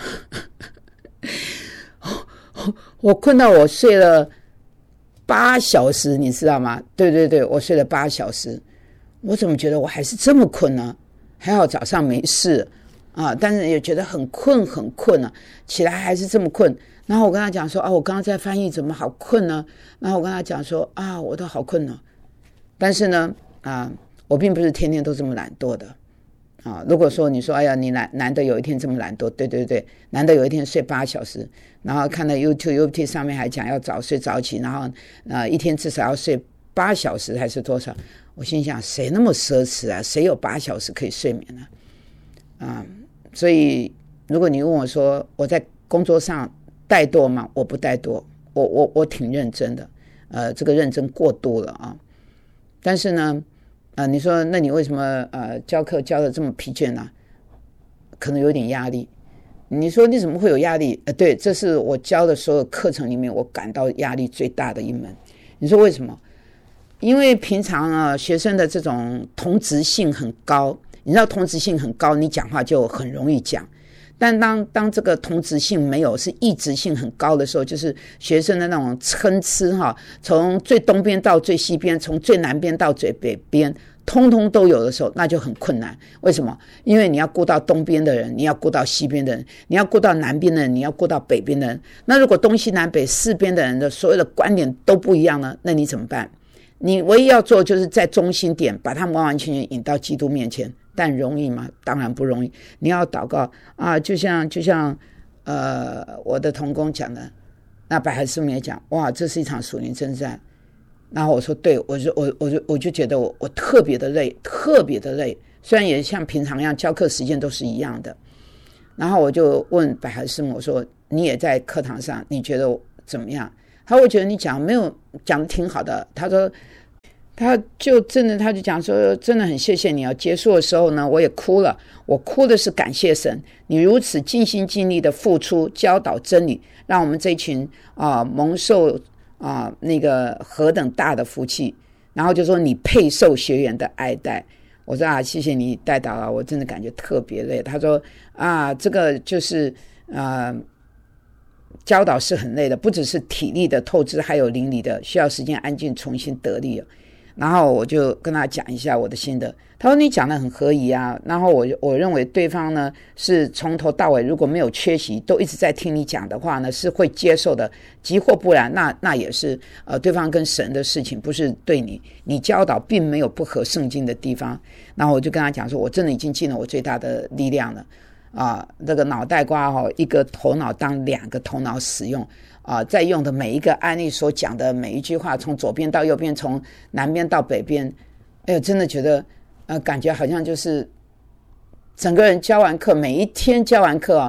我困到我睡了八小时，你知道吗？对对对，我睡了八小时，我怎么觉得我还是这么困呢？还好早上没事啊，但是也觉得很困很困啊，起来还是这么困。然后我跟他讲说啊，我刚刚在翻译，怎么好困呢？然后我跟他讲说啊，我都好困了。但是呢，啊，我并不是天天都这么懒惰的啊。如果说你说哎呀，你难难得有一天这么懒惰，对对对，难得有一天睡八小时。然后看到 YouTube YouTube 上面还讲要早睡早起，然后呃一天至少要睡八小时还是多少？我心想谁那么奢侈啊？谁有八小时可以睡眠呢？啊，所以如果你问我说我在工作上怠惰吗？我不怠惰，我我我挺认真的，呃，这个认真过度了啊。但是呢，呃，你说那你为什么呃教课教的这么疲倦呢、啊？可能有点压力。你说你怎么会有压力？呃，对，这是我教的所有课程里面我感到压力最大的一门。你说为什么？因为平常啊，学生的这种同质性很高，你知道同质性很高，你讲话就很容易讲。但当当这个同质性没有，是异质性很高的时候，就是学生的那种参差哈，从最东边到最西边，从最南边到最北边，通通都有的时候，那就很困难。为什么？因为你要顾到东边的人，你要顾到西边的人，你要顾到南边的人，你要顾到北边的人。那如果东西南北四边的人的所有的观点都不一样呢，那你怎么办？你唯一要做就是在中心点把他们完完全全引到基督面前。但容易吗？当然不容易。你要祷告啊，就像就像呃我的同工讲的，那百合师母也讲，哇，这是一场属灵征战。然后我说对，我就我我就我就觉得我我特别的累，特别的累。虽然也像平常一样教课时间都是一样的。然后我就问百合师母，我说你也在课堂上，你觉得怎么样？他会觉得你讲没有讲的挺好的。他说。他就真的，他就讲说，真的很谢谢你啊！结束的时候呢，我也哭了。我哭的是感谢神，你如此尽心尽力的付出，教导真理，让我们这群啊、呃、蒙受啊、呃、那个何等大的福气。然后就说你配受学员的爱戴。我说啊，谢谢你带导啊，我真的感觉特别累。他说啊，这个就是啊、呃、教导是很累的，不只是体力的透支，还有灵力的，需要时间安静重新得力。然后我就跟他讲一下我的心得，他说你讲得很合宜啊，然后我我认为对方呢是从头到尾如果没有缺席都一直在听你讲的话呢是会接受的，即或不然那那也是呃对方跟神的事情，不是对你，你教导并没有不合圣经的地方。然后我就跟他讲说，我真的已经尽了我最大的力量了啊，这个脑袋瓜哦，一个头脑当两个头脑使用啊，在用的每一个案例所讲的每一句话，从左边到右边，从南边到北边，哎呦，真的觉得呃，感觉好像就是整个人教完课，每一天教完课啊，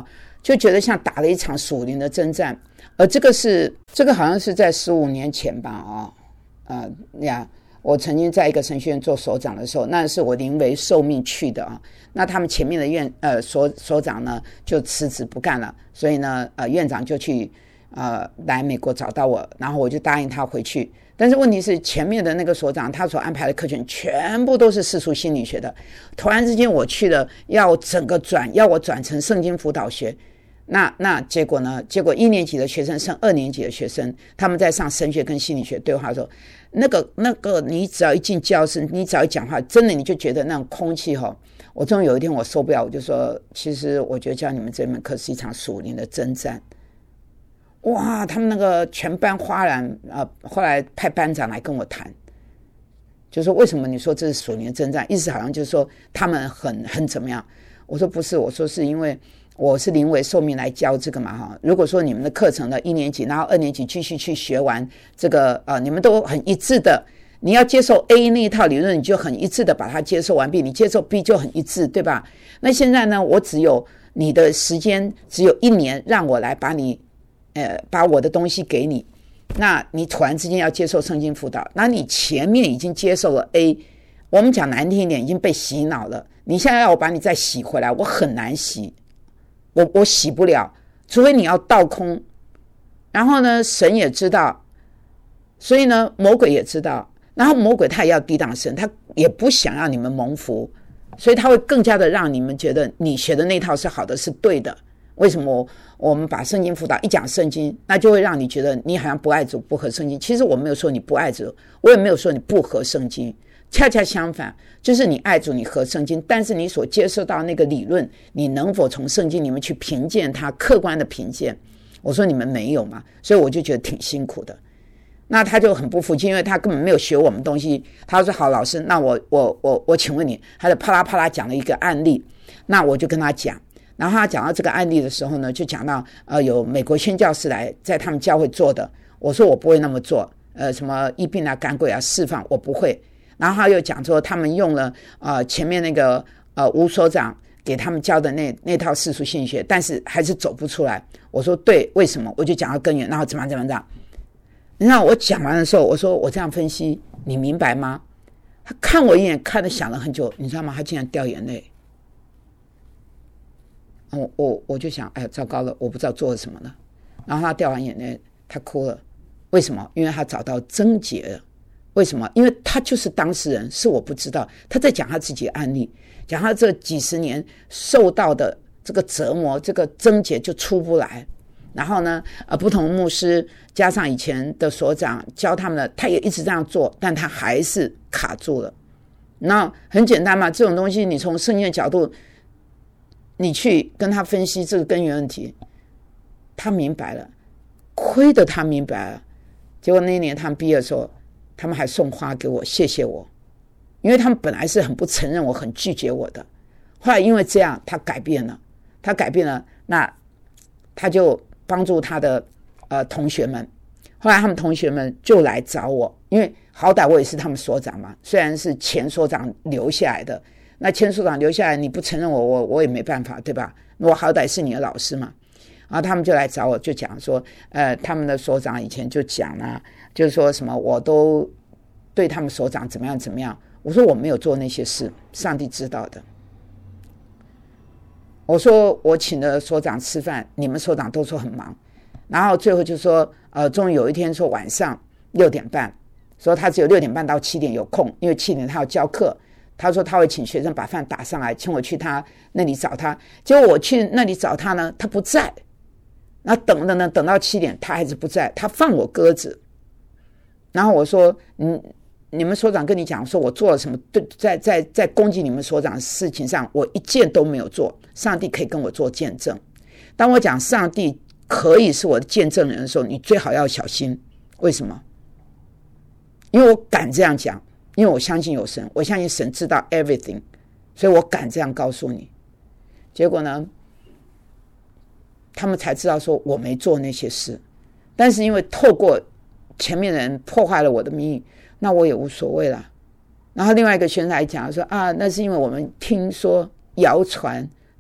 就觉得像打了一场属灵的征战。而这个是这个好像是在十五年前吧，哦，呃呀，我曾经在一个神学院做所长的时候，那是我临危受命去的啊。那他们前面的院呃所所长呢就辞职不干了，所以呢呃院长就去呃来美国找到我，然后我就答应他回去。但是问题是前面的那个所长他所安排的课程全部都是世俗心理学的，突然之间我去了要整个转要我转成圣经辅导学。那那结果呢？结果一年级的学生升二年级的学生，他们在上神学跟心理学对话的时候，那个那个，你只要一进教室，你只要一讲话，真的你就觉得那种空气哈。我终于有一天我受不了，我就说，其实我觉得教你们这门课是一场属灵的征战。哇，他们那个全班哗然啊！后来派班长来跟我谈，就说为什么你说这是属灵的征战？意思好像就是说他们很很怎么样？我说不是，我说是因为。我是临危受命来教这个嘛哈。如果说你们的课程呢一年级，然后二年级继续去学完这个呃，你们都很一致的，你要接受 A 那一套理论，你就很一致的把它接受完毕，你接受 B 就很一致，对吧？那现在呢，我只有你的时间只有一年，让我来把你呃把我的东西给你，那你突然之间要接受圣经辅导，那你前面已经接受了 A， 我们讲难听一点，已经被洗脑了，你现在要我把你再洗回来，我很难洗。我我洗不了，除非你要倒空。然后呢，神也知道，所以呢，魔鬼也知道。然后魔鬼他也要抵挡神，他也不想要你们蒙福，所以他会更加的让你们觉得你学的那套是好的，是对的。为什么我我们把圣经辅导一讲圣经，那就会让你觉得你好像不爱主，不合圣经。其实我没有说你不爱主，我也没有说你不合圣经。恰恰相反，就是你爱主，你合圣经，但是你所接受到那个理论，你能否从圣经里面去评鉴它，客观的评鉴？我说你们没有嘛，所以我就觉得挺辛苦的。那他就很不服气，因为他根本没有学我们东西。他说好，老师，那我我我我请问你，他就啪啦啪啦讲了一个案例，那我就跟他讲。然后他讲到这个案例的时候呢，就讲到呃有美国宣教士来在他们教会做的，我说我不会那么做，呃什么疫病啊、赶鬼啊、释放，我不会。然后他又讲说他们用了呃前面那个呃吴所长给他们教的那那套世俗心理学，但是还是走不出来。我说对，为什么？我就讲到根源，然后怎么怎么怎么。你看我讲完的时候，我说我这样分析，你明白吗？他看我一眼，看了想了很久，你知道吗？他竟然掉眼泪。我我我就想，哎呀，糟糕了，我不知道做了什么了。然后他掉完眼泪，他哭了。为什么？因为他找到症结了。为什么？因为他就是当事人，是我不知道。他在讲他自己的案例，讲他这几十年受到的这个折磨，这个症结就出不来。然后呢，呃，不同牧师加上以前的所长教他们的，他也一直这样做，但他还是卡住了。那很简单嘛，这种东西你从圣经的角度，你去跟他分析这个根源问题，他明白了，亏得他明白了。结果那一年他们毕业的时候，他们还送花给我，谢谢我，因为他们本来是很不承认我，很拒绝我的。后来因为这样，他改变了，他改变了，那他就帮助他的呃同学们。后来他们同学们就来找我，因为好歹我也是他们所长嘛，虽然是前所长留下来的，那前所长留下来，你不承认我，我我也没办法，对吧？我好歹是你的老师嘛。然后他们就来找我，就讲说，呃，他们的所长以前就讲啊，就是说什么我都对他们所长怎么样怎么样。我说我没有做那些事，上帝知道的。我说我请了所长吃饭，你们所长都说很忙。然后最后就说，呃，终于有一天说晚上六点半，说他只有六点半到七点有空，因为七点他要教课。他说他会请学生把饭打上来，请我去他那里找他。结果我去那里找他呢，他不在。那等等等等到七点，他还是不在，他放我鸽子。然后我说，嗯，你们所长跟你讲说我做了什么，对，在在在攻击你们所长的事情上，我一件都没有做。上帝可以跟我做见证。当我讲上帝可以是我的见证人的时候，你最好要小心。为什么？因为我敢这样讲，因为我相信有神，我相信神知道 everything， 所以我敢这样告诉你。结果呢，他们才知道说我没做那些事，但是因为透过前面的人破坏了我的名誉，那我也无所谓了。然后另外一个学生来讲说啊，那是因为我们听说谣传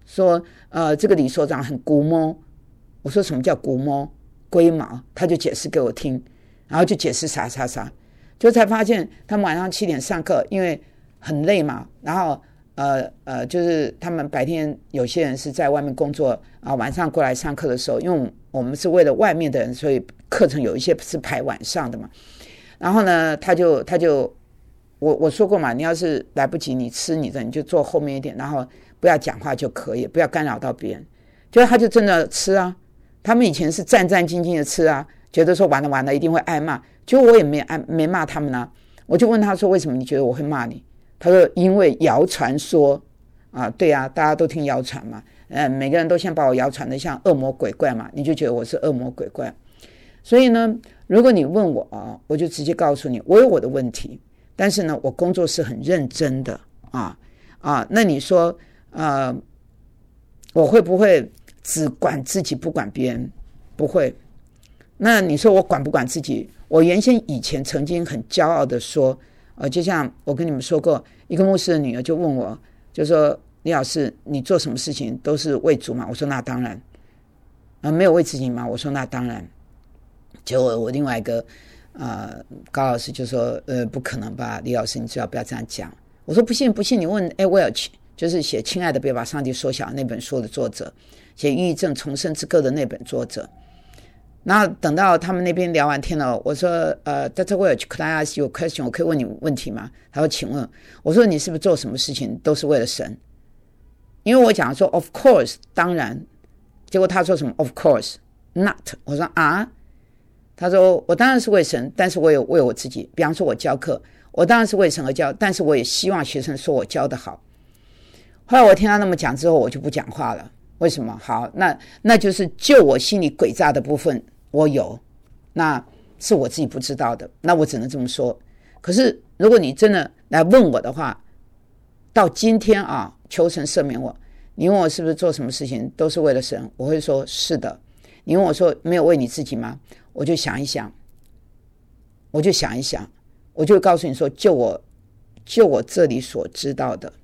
说呃这个李所长很龟毛。我说什么叫龟毛？龟毛，他就解释给我听，然后就解释啥啥啥，就才发现他们晚上七点上课，因为很累嘛，然后呃呃，就是他们白天有些人是在外面工作啊，晚上过来上课的时候，因为我们是为了外面的人，所以课程有一些是排晚上的嘛。然后呢，他就他就我我说过嘛，你要是来不及，你吃你的，你就坐后面一点，然后不要讲话就可以，不要干扰到别人。结果他就真的吃啊。他们以前是战战兢兢的吃啊，觉得说完了完了一定会挨骂，结果我也没挨没骂他们啊。我就问他说为什么你觉得我会骂你？他说因为谣传说啊，对啊，大家都听谣传嘛，嗯，每个人都想把我谣传的像恶魔鬼怪嘛，你就觉得我是恶魔鬼怪。所以呢，如果你问我啊，我就直接告诉你，我有我的问题，但是呢，我工作是很认真的啊啊。那你说呃，我会不会只管自己不管别人？不会。那你说我管不管自己？我原先以前曾经很骄傲的说，呃，就像我跟你们说过，一个牧师的女儿就问我，就说李老师，你做什么事情都是为主吗？我说那当然。呃，没有为自己吗？我说那当然。结果我另外一个呃高老师就说，呃，不可能吧，李老师，你最好不要这样讲。我说不信不信，你问 A. Welch， 就是写《亲爱的别把上帝缩小》那本书的作者，写《抑郁症重生之歌》的那本作者。那等到他们那边聊完天了，我说呃 Doctor Welch, could I ask you a question？ 我可以问你问题吗？他说请问。我说你是不是做什么事情都是为了神？因为我讲说 of course 当然，结果他说什么 of course not。 我说啊，他说我当然是为神，但是我有为我自己。比方说我教课，我当然是为神而教，但是我也希望学生说我教得好。后来我听他那么讲之后，我就不讲话了。为什么？好，那那就是就我心里诡诈的部分我有，那是我自己不知道的，那我只能这么说。可是如果你真的来问我的话，到今天啊，求神赦免我。你问我是不是做什么事情都是为了神，我会说是的。你问我说没有为你自己吗？我就想一想，我就想一想，我就会告诉你说，就我就我这里所知道的，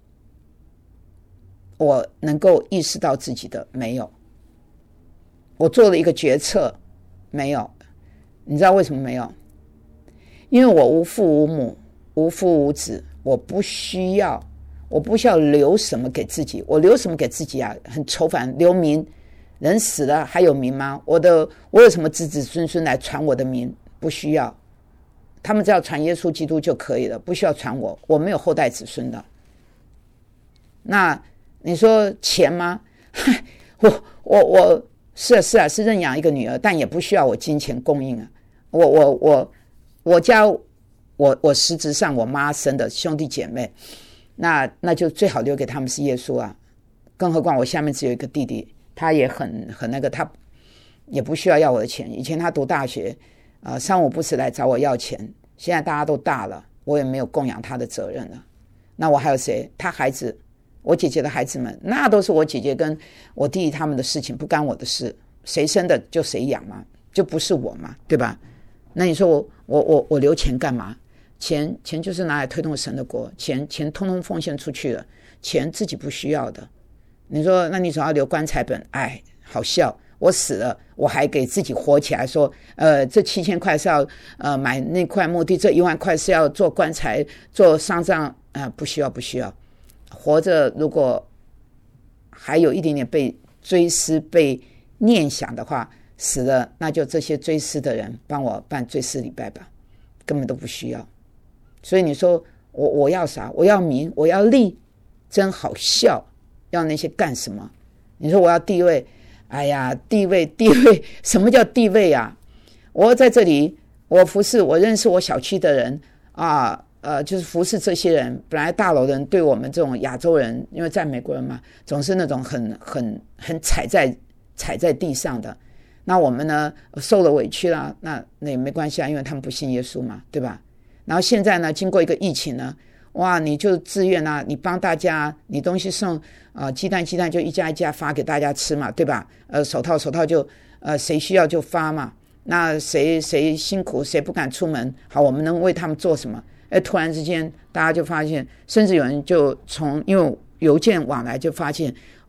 我能够意识到自己的没有。我做了一个决策，没有。你知道为什么没有？因为我无父无母，无父无子，我不需要，我不需要留什么给自己。我留什么给自己啊？很愁烦，留名。人死了还有名吗？我的我有什么子子孙孙来传我的名？不需要，他们只要传耶稣基督就可以了，不需要传我，我没有后代子孙的。那你说钱吗？我我我是啊是啊是认养一个女儿，但也不需要我金钱供应啊。我我我我家我我实质上我妈生的兄弟姐妹，那那就最好留给他们是耶稣啊。更何况我下面只有一个弟弟，他也很很那个，他也不需要要我的钱。以前他读大学，呃，三五不时来找我要钱。现在大家都大了，我也没有供养他的责任了。那我还有谁？他孩子。我姐姐的孩子们，那都是我姐姐跟我弟弟他们的事情，不干我的事。谁生的就谁养嘛，就不是我嘛，对吧？那你说我我我我留钱干嘛？钱钱就是拿来推动神的国，钱钱通通奉献出去了，钱自己不需要的。你说那你总要留棺材本，哎，好笑。我死了，我还给自己活起来说，呃，这七千块是要呃买那块墓地，这一万块是要做棺材做丧葬，啊、呃，不需要不需要。活着如果还有一点点被追思被念想的话，死了那就这些追思的人帮我办追思礼拜吧，根本都不需要。所以你说我我要啥？我要名，我要利，真好笑。要那些干什么？你说我要地位，哎呀，地位地位，什么叫地位啊？我在这里，我服侍，我认识我小区的人啊。呃，就是服侍这些人。本来大楼人对我们这种亚洲人，因为在美国人嘛，总是那种很很很踩在踩在地上的。那我们呢，受了委屈啦，那那也没关系啊，因为他们不信耶稣嘛，对吧？然后现在呢，经过一个疫情呢，哇，你就自愿啊，你帮大家，你东西送啊、呃，鸡蛋鸡蛋就一家一家发给大家吃嘛，对吧？呃，手套手套就呃谁需要就发嘛。那谁谁辛苦谁不敢出门，好，我们能为他们做什么？哎，突然之间大家就发现，甚至有人就从因为邮件往来就发现，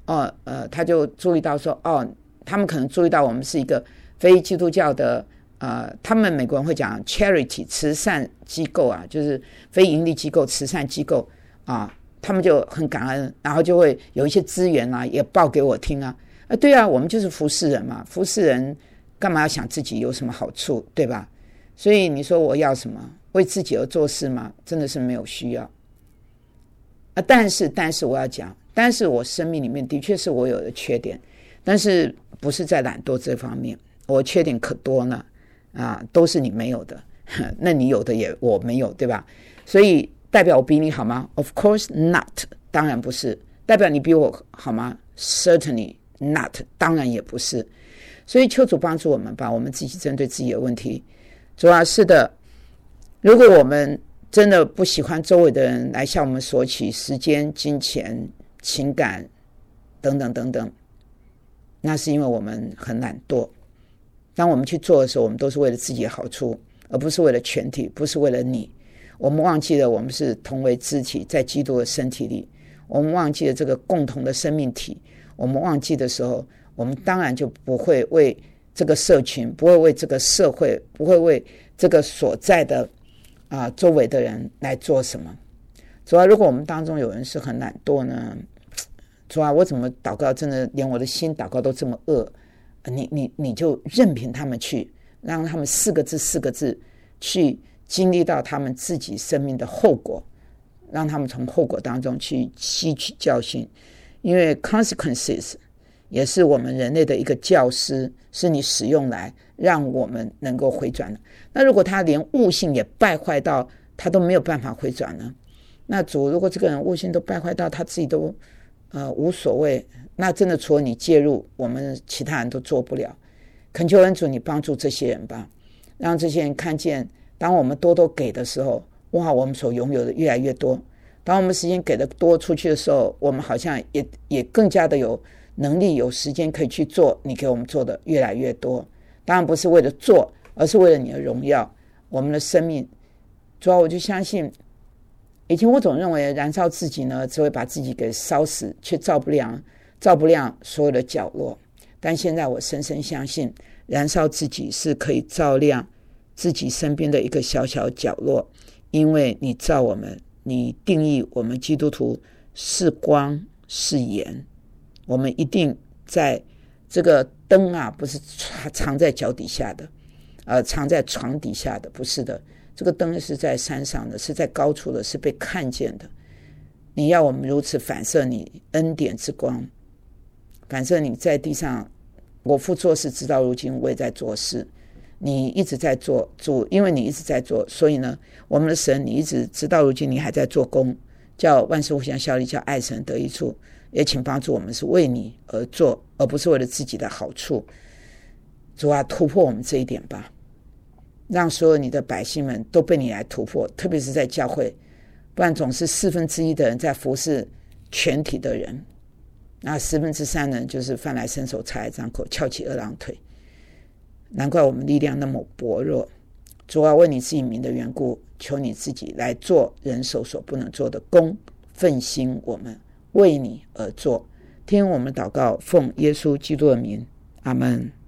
哦呃，他就注意到说，哦，他们可能注意到我们是一个非基督教的，呃，他们美国人会讲 charity 慈善机构啊，就是非盈利机构、慈善机构啊，他们就很感恩，然后就会有一些资源啊，也报给我听啊。啊，对啊，我们就是服侍人嘛，服侍人干嘛要想自己有什么好处，对吧？所以你说我要什么？为自己而做事吗？真的是没有需要啊。但是，但是我要讲，但是我生命里面的确是我有的缺点，但是不是在懒惰这方面，我缺点可多呢啊，都是你没有的，那你有的也我没有，对吧？所以代表我比你好吗？ Of course not， 当然不是。代表你比我好吗？ Certainly not， 当然也不是。所以求主帮助我们，把我们自己针对自己的问题。主要是的，如果我们真的不喜欢周围的人来向我们索取时间、金钱、情感等等等等，那是因为我们很懒惰。当我们去做的时候，我们都是为了自己的好处，而不是为了全体，不是为了你。我们忘记了我们是同为肢体，在基督的身体里，我们忘记了这个共同的生命体。我们忘记的时候，我们当然就不会为这个社群，不会为这个社会，不会为这个所在的啊、呃、周围的人来做什么。主要如果我们当中有人是很懒惰呢，主要我怎么祷告，真的连我的心祷告都这么恶，你你你就任凭他们去，让他们四个字四个字去经历到他们自己生命的后果，让他们从后果当中去吸取教训。因为 consequences 也是我们人类的一个教师，是你使用来让我们能够回转的。那如果他连悟性也败坏到他都没有办法回转呢？那主，如果这个人悟性都败坏到他自己都呃无所谓，那真的除了你介入，我们其他人都做不了。恳求恩主你帮助这些人吧，让这些人看见，当我们多多给的时候，哇，我们所拥有的越来越多。当我们时间给的多出去的时候，我们好像也也更加的有能力有时间可以去做你给我们做的越来越多。当然不是为了做，而是为了你的荣耀，我们的生命。主要我就相信，以前我总认为燃烧自己呢，只会把自己给烧死，却照不亮照不亮所有的角落。但现在我深深相信，燃烧自己是可以照亮自己身边的一个小小角落，因为你照我们，你定义我们基督徒是光是盐，我们一定在这个灯啊，不是藏在脚底下的，呃，藏在床底下的，不是的，这个灯是在山上的，是在高处的，是被看见的。你要我们如此反射你恩典之光，反射你在地上，我父做事，直到如今我也在做事。你一直在做，主，因为你一直在做，所以呢，我们的神，你一直直到如今你还在做工，叫万事互相效力，叫爱神得益处。也请帮助我们是为你而做，而不是为了自己的好处。主啊，突破我们这一点吧，让所有你的百姓们都被你来突破，特别是在教会，不然总是四分之一的人在服侍全体的人，那四分之三人就是饭来伸手，茶来张口，翘起二郎腿。难怪我们力量那么薄弱。主啊，为你自己名的缘故，求你自己来做人手所不能做的工，奋心我们为你而做。听我们祷告，奉耶稣基督的名，阿们。